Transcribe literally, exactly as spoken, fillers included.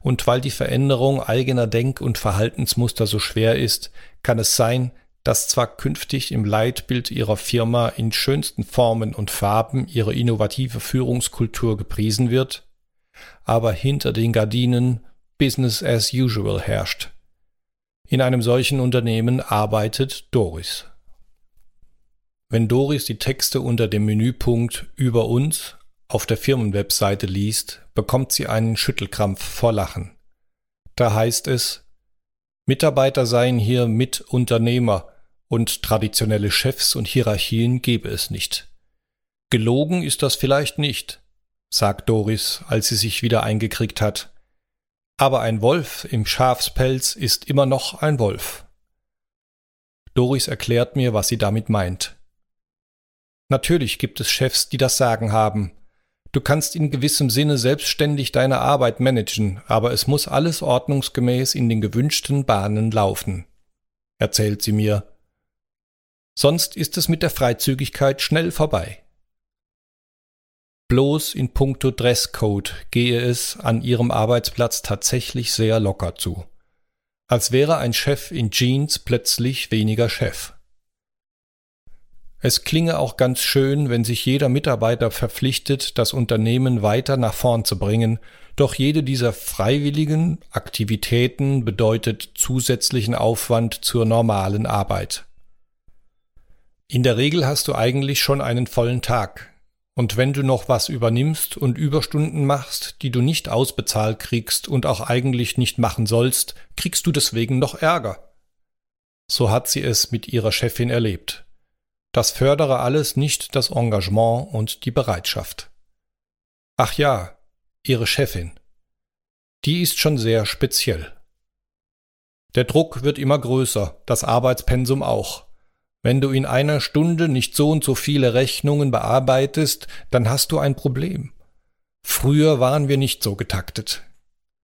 und weil die Veränderung eigener Denk- und Verhaltensmuster so schwer ist, kann es sein, dass zwar künftig im Leitbild Ihrer Firma in schönsten Formen und Farben Ihre innovative Führungskultur gepriesen wird, aber hinter den Gardinen Business as usual herrscht. In einem solchen Unternehmen arbeitet Doris. Wenn Doris die Texte unter dem Menüpunkt Über uns auf der Firmenwebseite liest, bekommt sie einen Schüttelkrampf vor Lachen. Da heißt es, Mitarbeiter seien hier Mitunternehmer und traditionelle Chefs und Hierarchien gebe es nicht. Gelogen ist das vielleicht nicht, sagt Doris, als sie sich wieder eingekriegt hat. Aber ein Wolf im Schafspelz ist immer noch ein Wolf. Doris erklärt mir, was sie damit meint. Natürlich gibt es Chefs, die das Sagen haben. Du kannst in gewissem Sinne selbstständig deine Arbeit managen, aber es muss alles ordnungsgemäß in den gewünschten Bahnen laufen, erzählt sie mir. Sonst ist es mit der Freizügigkeit schnell vorbei. Bloß in puncto Dresscode gehe es an ihrem Arbeitsplatz tatsächlich sehr locker zu. Als wäre ein Chef in Jeans plötzlich weniger Chef. Es klinge auch ganz schön, wenn sich jeder Mitarbeiter verpflichtet, das Unternehmen weiter nach vorn zu bringen, doch jede dieser freiwilligen Aktivitäten bedeutet zusätzlichen Aufwand zur normalen Arbeit. In der Regel hast du eigentlich schon einen vollen Tag. Und wenn du noch was übernimmst und Überstunden machst, die du nicht ausbezahlt kriegst und auch eigentlich nicht machen sollst, kriegst du deswegen noch Ärger. So hat sie es mit ihrer Chefin erlebt. Das fördere alles nicht das Engagement und die Bereitschaft. Ach ja, ihre Chefin. Die ist schon sehr speziell. Der Druck wird immer größer, das Arbeitspensum auch. Wenn du in einer Stunde nicht so und so viele Rechnungen bearbeitest, dann hast du ein Problem. Früher waren wir nicht so getaktet.